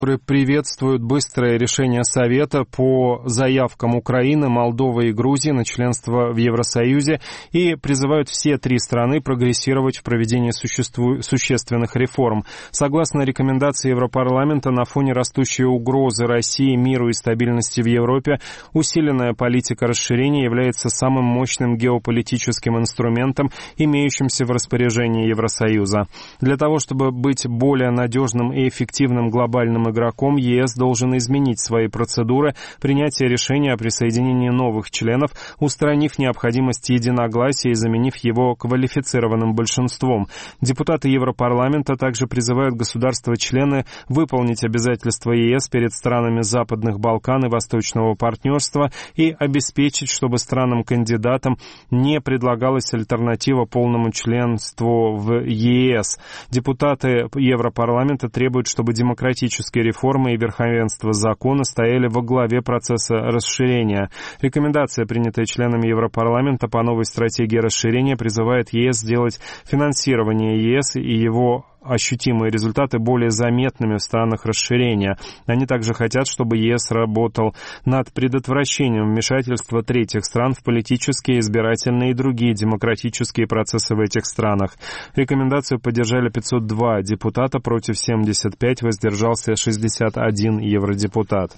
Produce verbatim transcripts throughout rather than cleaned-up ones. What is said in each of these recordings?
приветствуют быстрое решение Совета по заявкам Украины, Молдовы и Грузии на членство в Евросоюзе и призывают все три страны прогрессировать в проведении существу... существенных реформ. Согласно рекомендации Европарламента, на фоне растущей угрозы России, миру и стабильности в Европе, усиленная политика расширения является самым мощным геополитическим инструментом, имеющимся в распоряжении Евросоюза. Для того, чтобы быть более надежным и эффективным глобальным игроком, ЕС должен изменить свои процедуры принятия решения о присоединении новых членов, устранив необходимость единогласия и заменив его квалифицированным большинством. Депутаты Европарламента также призывают государства-члены выполнить обязательства ЕС перед странами Западных Балкан и Восточного партнерства и обеспечить, чтобы странам-кандидатам не предлагалась альтернатива полному членству в ЕС. Депутаты Европарламента требуют, чтобы демократические реформы и верховенство закона стояли во главе процесса расширения. Рекомендация, принятая членами Европарламента по новой стратегии расширения, призывает ЕС сделать финансирование ЕС и его ощутимые результаты более заметными в странах расширения. Они также хотят, чтобы ЕС работал над предотвращением вмешательства третьих стран в политические, избирательные и другие демократические процессы в этих странах. Рекомендацию поддержали пятьсот два депутата, против семьдесят пять, воздержался шестьдесят один евродепутат.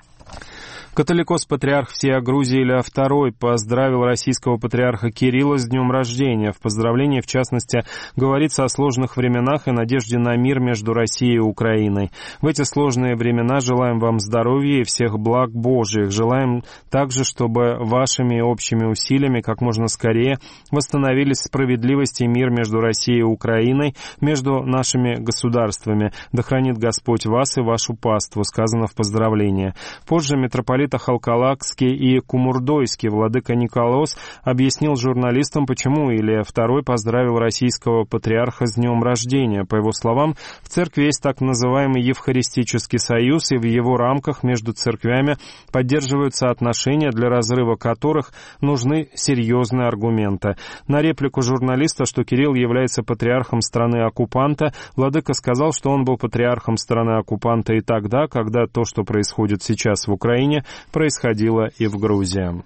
Католикос-патриарх всея Грузии Илья второй поздравил российского патриарха Кирилла с днем рождения. В поздравлении, в частности, говорится о сложных временах и надежде на мир между Россией и Украиной. В эти сложные времена желаем вам здоровья и всех благ Божиих. Желаем также, чтобы вашими общими усилиями как можно скорее восстановились справедливость и мир между Россией и Украиной, между нашими государствами. Да хранит Господь вас и вашу паству, сказано в поздравлении. Позже митрополит Халкалакский и Кумурдойский владыка Николос объяснил журналистам, почему Илья второй поздравил российского патриарха с днем рождения. По его словам, в церкви есть так называемый Евхаристический союз, и в его рамках между церквями поддерживаются отношения, для разрыва которых нужны серьезные аргументы. На реплику журналиста, что Кирилл является патриархом страны-оккупанта, владыка сказал, что он был патриархом страны-оккупанта и тогда, когда то, что происходит сейчас в Украине, происходило и в Грузии.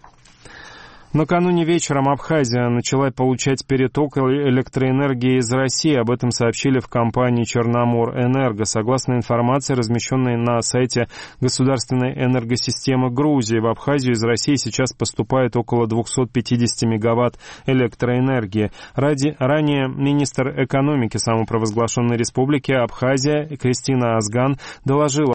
Накануне вечером Абхазия начала получать переток электроэнергии из России. Об этом сообщили в компании «Черноморэнерго». Согласно информации, размещенной на сайте Государственной энергосистемы Грузии, в Абхазию из России сейчас поступает около двести пятьдесят мегаватт электроэнергии. Ради... Ранее министр экономики самопровозглашенной республики Абхазия Кристина Азган доложила